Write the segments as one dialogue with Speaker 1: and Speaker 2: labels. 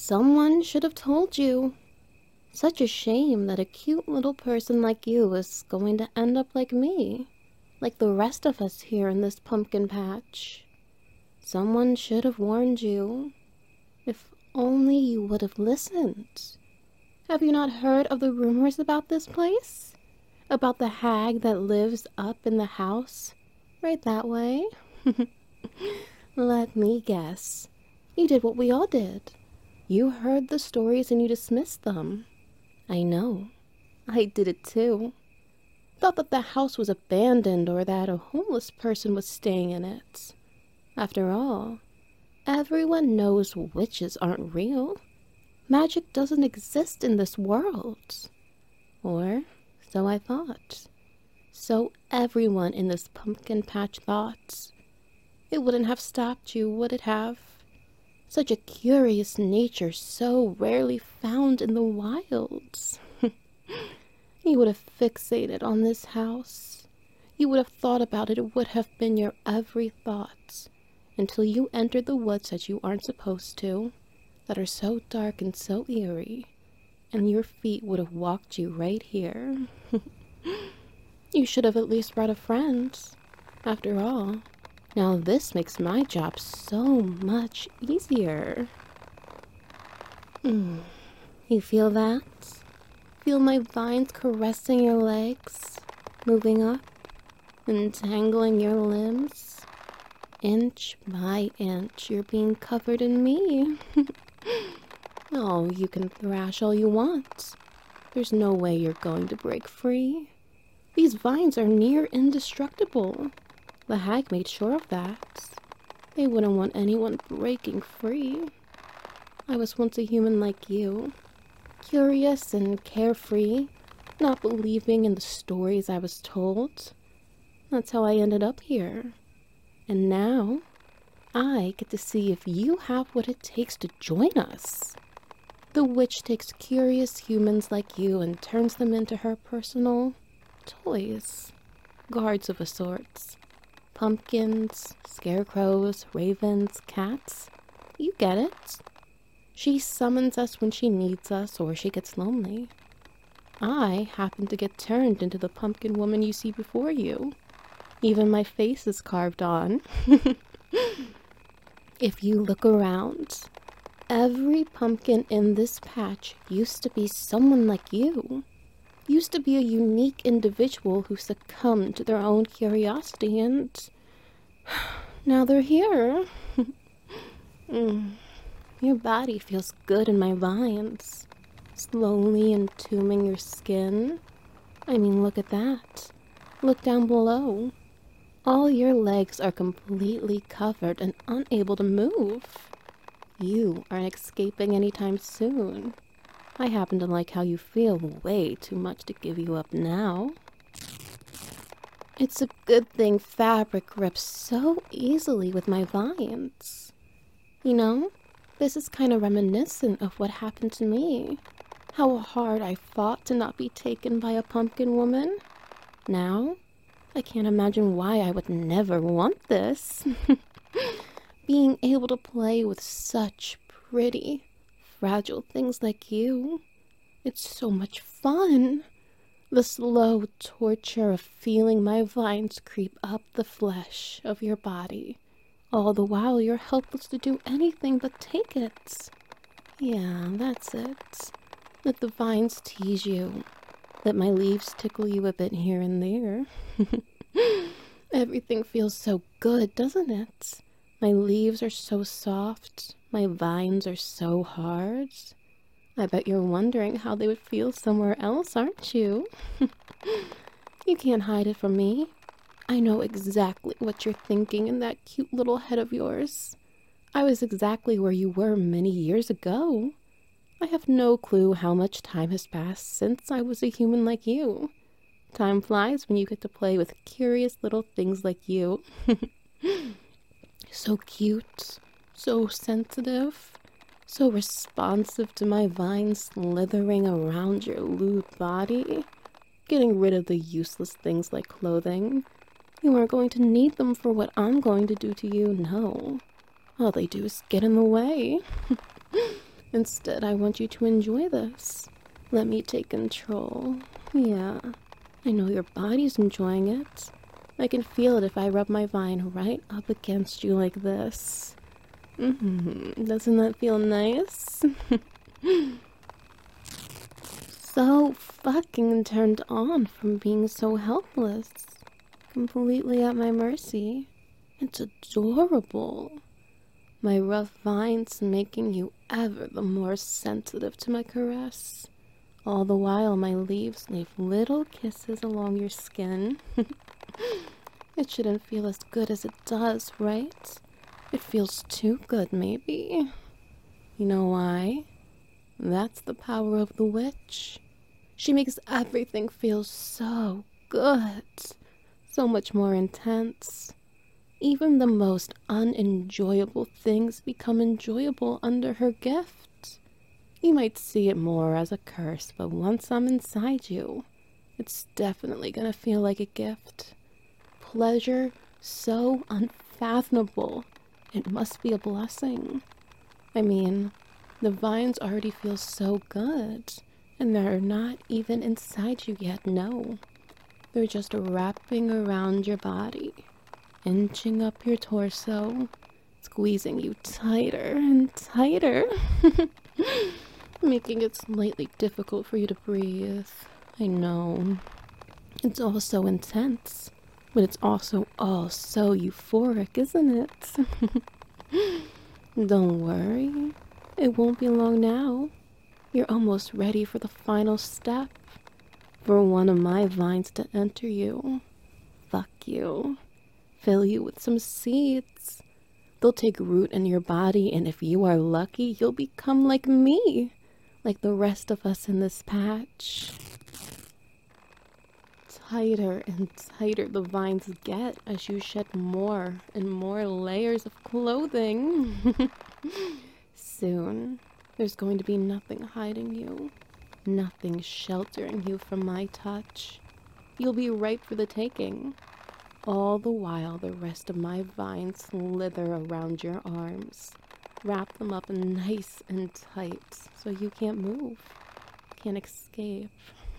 Speaker 1: Someone should have told you. Such a shame that a cute little person like you is going to end up like me, like the rest of us here in this pumpkin patch. Someone should have warned you. If only you would have listened. Have you not heard of the rumors about this place? About the hag that lives up in the house? Right that way? Let me guess. You did what we all did. You heard the stories and you dismissed them. I know. I did it too. Thought that the house was abandoned or that a homeless person was staying in it. After all, everyone knows witches aren't real. Magic doesn't exist in this world. Or so I thought. So everyone in this pumpkin patch thought. It wouldn't have stopped you, would it have? Such a curious nature so rarely found in the wilds. You would have fixated on this house. You would have thought about it. It would have been your every thought until you entered the woods that you aren't supposed to, that are so dark and so eerie, and your feet would have walked you right here. You should have at least brought a friend. After all, now this makes my job so much easier. You feel that? Feel my vines caressing your legs, moving up, entangling your limbs? Inch by inch, you're being covered in me. Oh, you can thrash all you want. There's no way you're going to break free. These vines are near indestructible. The hag made sure of that. They wouldn't want anyone breaking free. I was once a human like you, curious and carefree, not believing in the stories I was told. That's how I ended up here. And now, I get to see if you have what it takes to join us. The witch takes curious humans like you and turns them into her personal toys. Guards of a sort. Pumpkins, scarecrows, ravens, cats. You get it. She summons us when she needs us or she gets lonely. I happen to get turned into the pumpkin woman you see before you. Even my face is carved on. If you look around, every pumpkin in this patch used to be someone like you. Used to be a unique individual who succumbed to their own curiosity, and now they're here. Your body feels good in my vines, slowly entombing your skin. I mean, look at that. Look down below. All your legs are completely covered and unable to move. You aren't escaping anytime soon. I happen to like how you feel way too much to give you up now. It's a good thing fabric rips so easily with my vines. You know, this is kind of reminiscent of what happened to me. How hard I fought to not be taken by a pumpkin woman. Now, I can't imagine why I would never want this. Being able to play with such pretty, fragile things like you. It's so much fun. The slow torture of feeling my vines creep up the flesh of your body. All the while you're helpless to do anything but take it. Yeah, that's it. Let the vines tease you. Let my leaves tickle you a bit here and there. Everything feels so good, doesn't it? My leaves are so soft. My vines are so hard. I bet you're wondering how they would feel somewhere else, aren't you? You can't hide it from me. I know exactly what you're thinking in that cute little head of yours. I was exactly where you were many years ago. I have no clue how much time has passed since I was a human like you. Time flies when you get to play with curious little things like you. So cute, so sensitive, so responsive to my vines slithering around your lewd body, getting rid of the useless things like clothing. You aren't going to need them for what I'm going to do to you, no. All they do is get in the way. Instead, I want you to enjoy this. Let me take control. Yeah, I know your body's enjoying it. I can feel it if I rub my vine right up against you like this. Doesn't that feel nice? So fucking turned on from being so helpless. Completely at my mercy. It's adorable. My rough vines making you ever the more sensitive to my caress. All the while my leaves leave little kisses along your skin. It shouldn't feel as good as it does, right? It feels too good, maybe. You know why? That's the power of the witch. She makes everything feel so good, so much more intense. Even the most unenjoyable things become enjoyable under her gift. You might see it more as a curse, but once I'm inside you, it's definitely gonna feel like a gift. Pleasure so unfathomable, it must be a blessing. I mean, the vines already feel so good, and they're not even inside you yet, no. They're just wrapping around your body, inching up your torso, squeezing you tighter and tighter, making it slightly difficult for you to breathe. I know. It's all so intense, but it's also all so euphoric, isn't it? Don't worry, it won't be long now. You're almost ready for the final step, for one of my vines to enter you. Fuck you. Fill you with some seeds. They'll take root in your body, and if you are lucky, you'll become like me, like the rest of us in this patch. Tighter and tighter the vines get as you shed more and more layers of clothing. Soon, there's going to be nothing hiding you, nothing sheltering you from my touch. You'll be ripe for the taking. All the while, the rest of my vines slither around your arms, wrap them up nice and tight so you can't move, can't escape.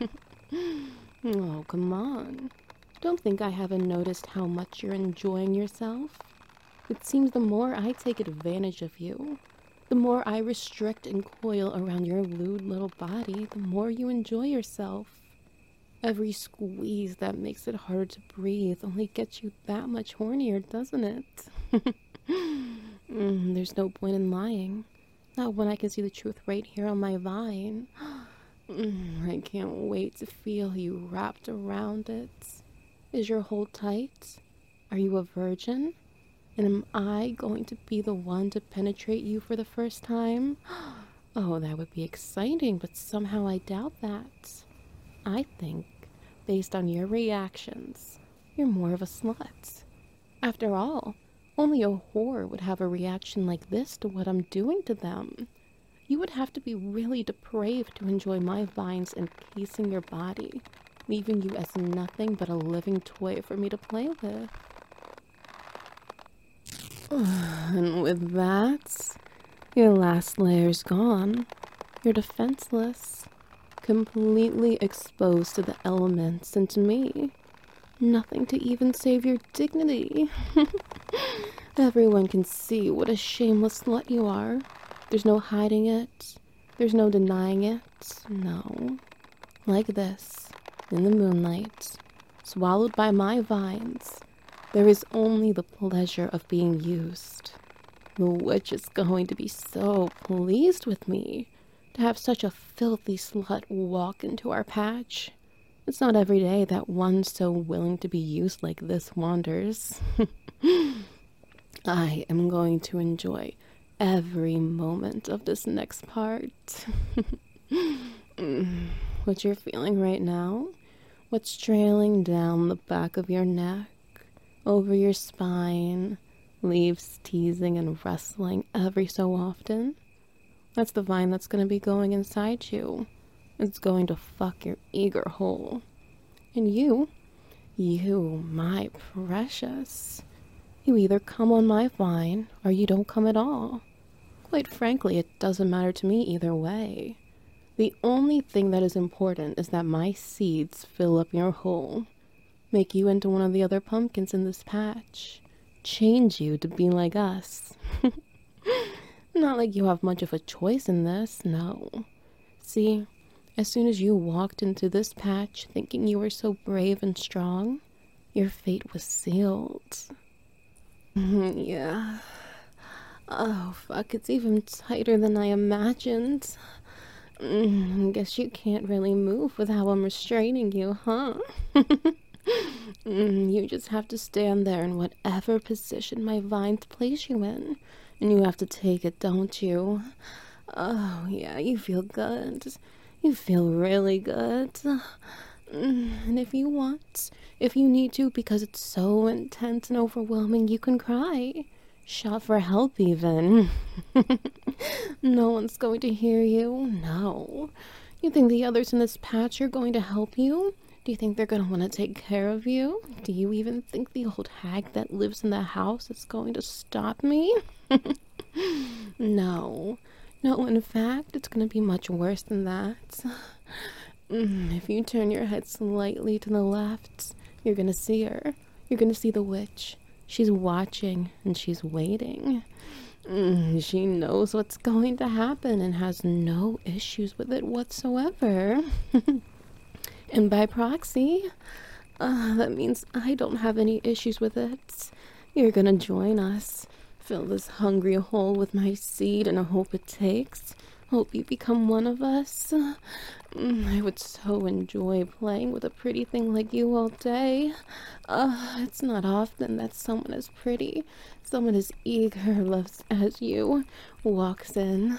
Speaker 1: Oh, come on. Don't think I haven't noticed how much you're enjoying yourself. It seems the more I take advantage of you, the more I restrict and coil around your lewd little body, the more you enjoy yourself. Every squeeze that makes it harder to breathe only gets you that much hornier, doesn't it? There's no point in lying. Not when I can see the truth right here on my vine. I can't wait to feel you wrapped around it. Is your hold tight? Are you a virgin? And am I going to be the one to penetrate you for the first time? Oh, that would be exciting, but somehow I doubt that. I think, based on your reactions, you're more of a slut. After all, only a whore would have a reaction like this to what I'm doing to them. You would have to be really depraved to enjoy my vines encasing your body, leaving you as nothing but a living toy for me to play with. And with that, your last layer's gone. You're defenseless, completely exposed to the elements and to me. Nothing to even save your dignity. Everyone can see what a shameless slut you are. There's no hiding it. There's no denying it. No. Like this, in the moonlight, swallowed by my vines, there is only the pleasure of being used. The witch is going to be so pleased with me to have such a filthy slut walk into our patch. It's not every day that one so willing to be used like this wanders. I am going to enjoy every moment of this next part. What you're feeling right now? What's trailing down the back of your neck, over your spine, leaves teasing and rustling every so often? That's the vine that's going to be going inside you. It's going to fuck your eager hole. And you, my precious, you either come on my vine or you don't come at all. Quite frankly, it doesn't matter to me either way. The only thing that is important is that my seeds fill up your hole, make you into one of the other pumpkins in this patch, change you to be like us. Not like you have much of a choice in this, no. See, as soon as you walked into this patch thinking you were so brave and strong, your fate was sealed. Yeah. Oh, fuck, it's even tighter than I imagined. Guess you can't really move with how I'm restraining you, huh? You just have to stand there in whatever position my vines place you in. And you have to take it, don't you? Oh, yeah, you feel good. You feel really good. And if you want, if you need to, because it's so intense and overwhelming, you can cry. Shout for help, even. No one's going to hear you. No. You think the others in this patch are going to help you? Do you think they're going to want to take care of you? Do you even think the old hag that lives in the house is going to stop me? No. No, in fact, it's going to be much worse than that. If you turn your head slightly to the left, you're going to see her. You're going to see the witch. She's watching and she's waiting. She knows what's going to happen and has no issues with it whatsoever. And by proxy, that means I don't have any issues with it. You're gonna join us. Fill this hungry hole with my seed and I hope it takes. Hope you become one of us. I would so enjoy playing with a pretty thing like you all day. It's not often that someone as pretty, someone as eager, loves as you, walks in.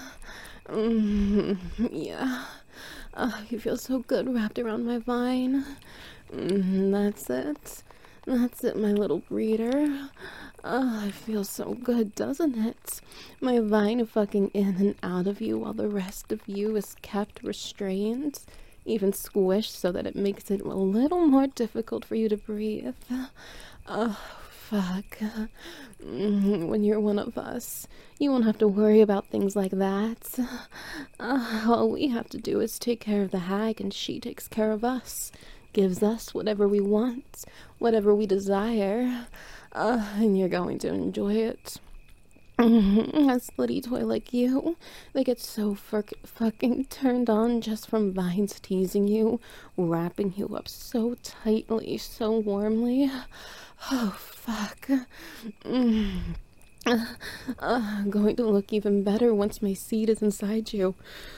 Speaker 1: Yeah. You feel so good wrapped around my vine. That's it. That's it, my little breeder. It feels so good, doesn't it? My vine fucking in and out of you while the rest of you is kept restrained, even squished so that it makes it a little more difficult for you to breathe. Oh, fuck. When you're one of us, you won't have to worry about things like that. All we have to do is take care of the hag and she takes care of us. Gives us whatever we want, whatever we desire, and you're going to enjoy it. A slutty toy like you, they get so fucking turned on just from vines teasing you, wrapping you up so tightly, so warmly. Oh, fuck. Going to look even better once my seed is inside you.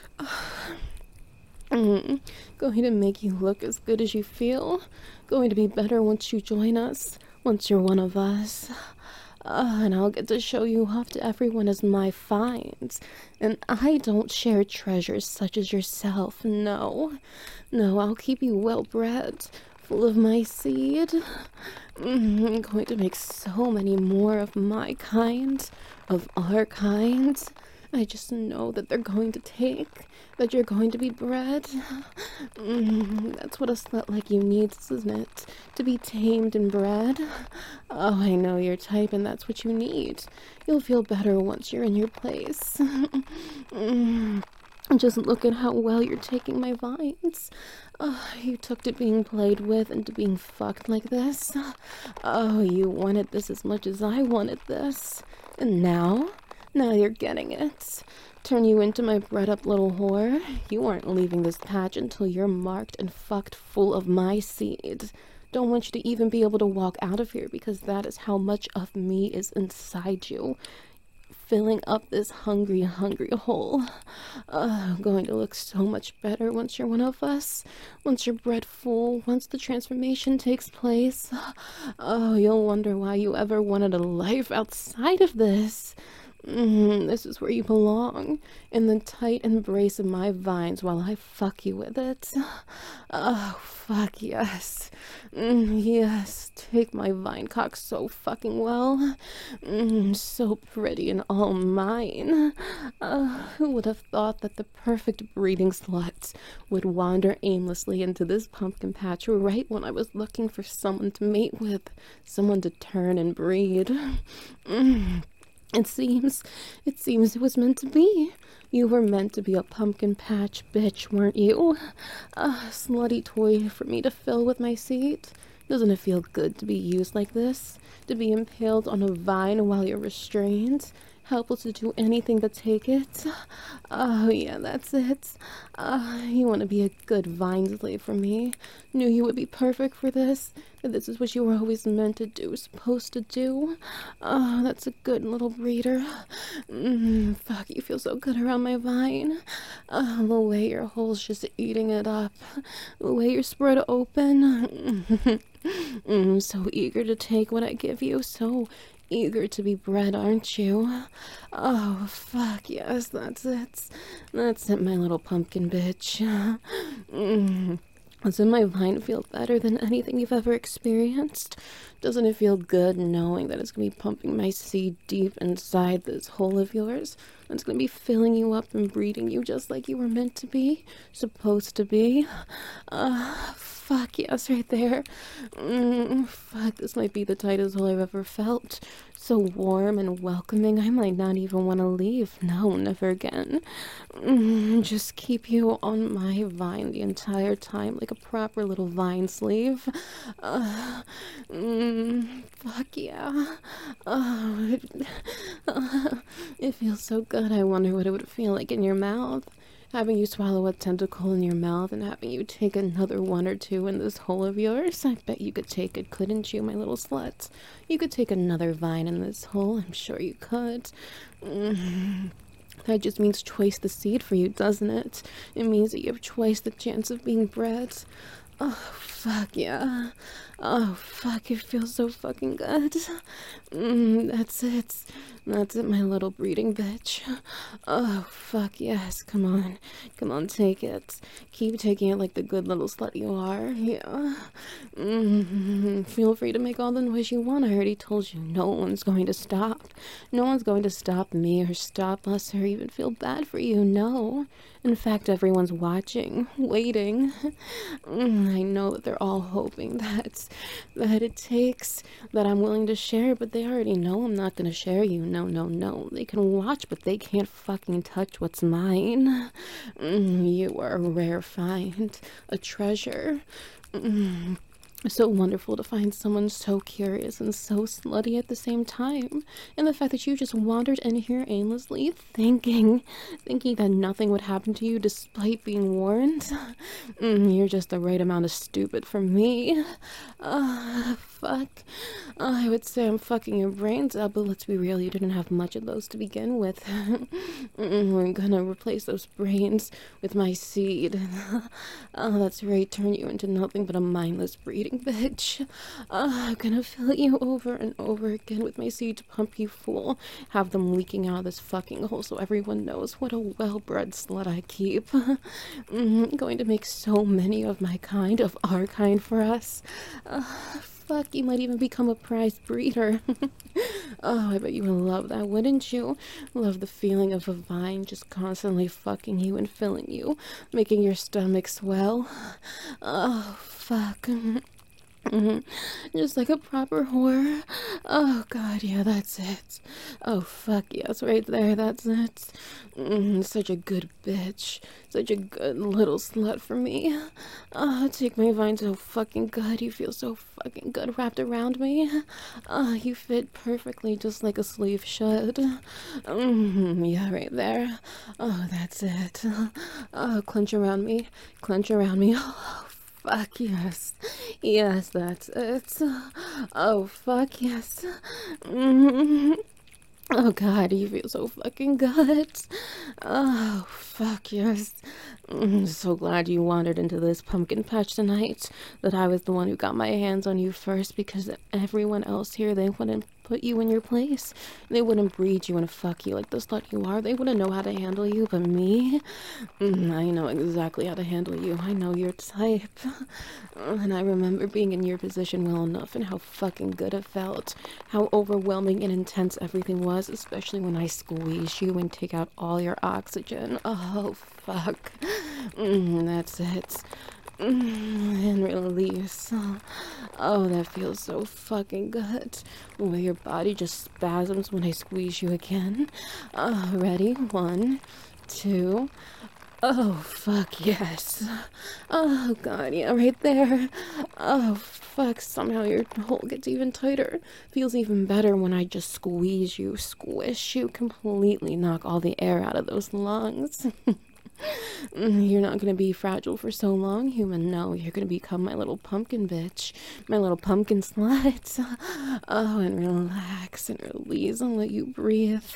Speaker 1: Going to make you look as good as you feel. Going to be better once you join us. Once you're one of us. And I'll get to show you off to everyone as my finds. And I don't share treasures such as yourself. No. No, I'll keep you well bred. Full of my seed. I'm going to make so many more of my kind. Of our kind. I just know that they're going to take, that you're going to be bred. That's what a slut like you needs, isn't it? To be tamed and bred. Oh, I know your type and that's what you need. You'll feel better once you're in your place. Just look at how well you're taking my vines. You took to being played with and to being fucked like this. Oh, you wanted this as much as I wanted this. And now you're getting it. Turn you into my bred up little whore. You aren't leaving this patch until you're marked and fucked full of my seed. Don't want you to even be able to walk out of here because that is how much of me is inside you. Filling up this hungry hole. Going to look so much better once you're one of us. Once you're bred full. Once the transformation takes place. Oh, you'll wonder why you ever wanted a life outside of this. This is where you belong, in the tight embrace of my vines while I fuck you with it. Oh, fuck yes. Yes, take my vine cock so fucking well. So pretty and all mine. Who would have thought that the perfect breeding slut would wander aimlessly into this pumpkin patch right when I was looking for someone to mate with, someone to turn and breed. It seems, it was meant to be. You were meant to be a pumpkin patch bitch, weren't you? A slutty toy for me to fill with my seed. Doesn't it feel good to be used like this? To be impaled on a vine while you're restrained? Helpless to do anything but take it? Oh, yeah, that's it. You want to be a good vine slave for me. Knew you would be perfect for this. That this is what you were always meant to do, supposed to do. Oh, that's a good little breeder. Fuck, you feel so good around my vine. The way your hole's just eating it up. The way you're spread open. So eager to take what I give you. So eager to be bred, aren't you? Oh, fuck, yes, that's it. That's it, my little pumpkin bitch. Doesn't my vine feel better than anything you've ever experienced? Doesn't it feel good knowing that it's going to be pumping my seed deep inside this hole of yours? And it's going to be filling you up and breeding you just like you were meant to be? Supposed to be? Fuck yes, right there. Fuck, this might be the tightest hole I've ever felt. So warm and welcoming, I might not even want to leave. No, never again. Just keep you on my vine the entire time, like a proper little vine slave. Fuck yeah. It feels so good. I wonder what it would feel like in your mouth. Having you swallow a tentacle in your mouth and having you take another one or two in this hole of yours. I bet you could take it, couldn't you, my little slut? You could take another vine in this hole. I'm sure you could. That just means twice the seed for you, doesn't it? It means that you have twice the chance of being bred. Oh, fuck yeah. Oh, fuck, it feels so fucking good. That's it. That's it, my little breeding bitch. Oh, fuck yes. Come on. Come on, take it. Keep taking it like the good little slut you are. Yeah. Feel free to make all the noise you want. I already told you no one's going to stop. No one's going to stop me or stop us or even feel bad for you. No. In fact, everyone's watching, waiting. I know that they're all hoping that it takes, that I'm willing to share, but they already know I'm not going to share you. No, no, no. They can watch, but they can't fucking touch what's mine. You are a rare find, a treasure. So wonderful to find someone so curious and so slutty at the same time. And the fact that you just wandered in here aimlessly, thinking that nothing would happen to you despite being warned. You're just the right amount of stupid for me. Fuck. I would say I'm fucking your brains out, but let's be real, you didn't have much of those to begin with. We're gonna replace those brains with my seed. That's right, turn you into nothing but a mindless breeding bitch. I'm gonna fill you over and over again with my seed to pump you full. Have them leaking out of this fucking hole so everyone knows what a well-bred slut I keep. Going to make so many of my kind, of our kind for us. Fuck, you might even become a prize breeder. Oh, I bet you would love that, wouldn't you? Love the feeling of a vine just constantly fucking you and filling you, making your stomach swell. Oh, fuck. Just like a proper whore. Oh god, yeah, that's it. Oh fuck yes, right there, that's it. Such a good bitch. Such a good little slut for me. Take my vine so fucking good. You feel so fucking good wrapped around me. You fit perfectly just like a sleeve should. Yeah, right there. Oh, that's it. Clench around me. Clench around me. Oh, fuck yes. Yes, that's it. Oh, fuck yes. Oh god, you feel so fucking good. Oh, fuck yes. So glad you wandered into this pumpkin patch tonight. That I was the one who got my hands on you first, because everyone else here, they wouldn't put you in your place. They wouldn't breed you and fuck you like the slut you are. They wouldn't know how to handle you, but me? I know exactly how to handle you. I know your type. And I remember being in your position well enough and how fucking good it felt. How overwhelming and intense everything was, especially when I squeeze you and take out all your oxygen. Oh, fuck. That's it. And release. Oh, that feels so fucking good. The way your body just spasms when I squeeze you again. Ready? 1, 2. Oh, fuck yes. Oh, God, yeah, right there. Oh, fuck, somehow your hole gets even tighter. Feels even better when I just squeeze you, squish you, completely knock all the air out of those lungs. You're not gonna be fragile for so long, human. No, you're gonna become my little pumpkin bitch, my little pumpkin slut. Oh, and relax and release and let you breathe.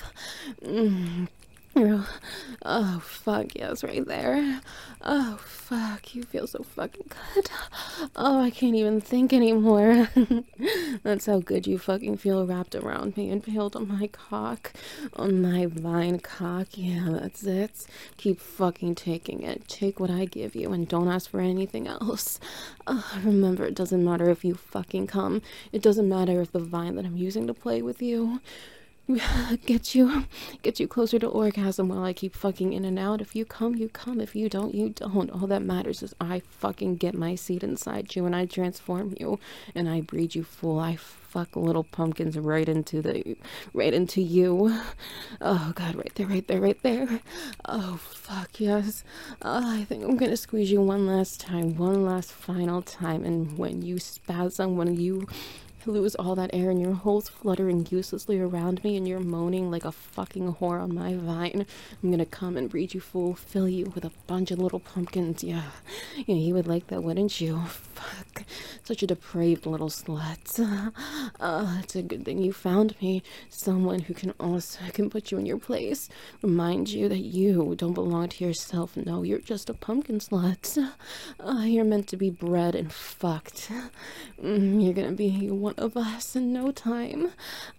Speaker 1: Oh, fuck, yes, right there. Oh, fuck, you feel so fucking good. Oh, I can't even think anymore. That's how good you fucking feel wrapped around me, impaled on my cock, on my vine cock. Yeah, that's it. Keep fucking taking it. Take what I give you and don't ask for anything else. Remember, it doesn't matter if you fucking come. It doesn't matter if the vine that I'm using to play with you get you closer to orgasm while I keep fucking in and out. If you come, you come. If you don't, you don't. All that matters is I fucking get my seed inside you and I transform you and I breed you full. I fuck little pumpkins right into you. Oh, God, right there, right there, right there. Oh, fuck, yes. I think I'm gonna squeeze you one last time, one last final time, and when you spasm, when you lose all that air and your hole's fluttering uselessly around me and you're moaning like a fucking whore on my vine, I'm gonna come and breed you full, fill you with a bunch of little pumpkins. Yeah, you would like that, wouldn't you? Fuck, such a depraved little slut. It's a good thing you found me, someone who can put you in your place, remind you that you don't belong to yourself. No, you're just a pumpkin slut. You're meant to be bred and fucked. You're gonna be one of us in no time.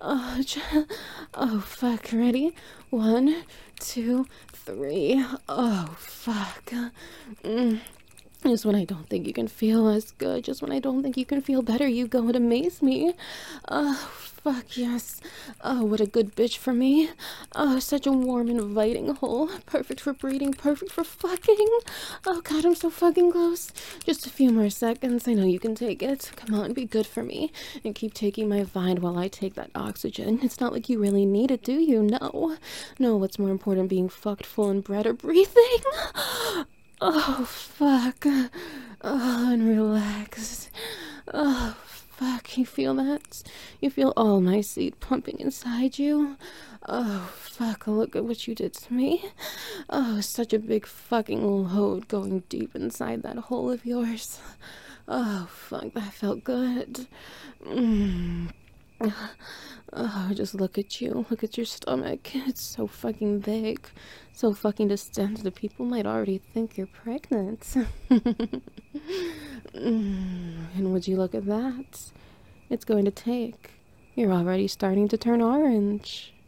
Speaker 1: Oh, fuck. Ready? 1, 2, 3. Oh, fuck. Just when I don't think you can feel as good, just when I don't think you can feel better, you go and amaze me. Oh, fuck yes. Oh, what a good bitch for me. Oh, such a warm, inviting hole. Perfect for breeding, perfect for fucking. Oh, God, I'm so fucking close. Just a few more seconds. I know you can take it. Come on, be good for me. And keep taking my vine while I take that oxygen. It's not like you really need it, do you? No. No, what's more important, being fucked full and bred or breathing? Oh, fuck. Oh, and relax. Oh, fuck. You feel that? You feel all my seed pumping inside you? Oh, fuck. Look at what you did to me. Oh, such a big fucking load going deep inside that hole of yours. Oh, fuck. That felt good. Oh, just look at you. Look at your stomach. It's so fucking big. So fucking distended that people might already think you're pregnant. And would you look at that? It's going to take. You're already starting to turn orange.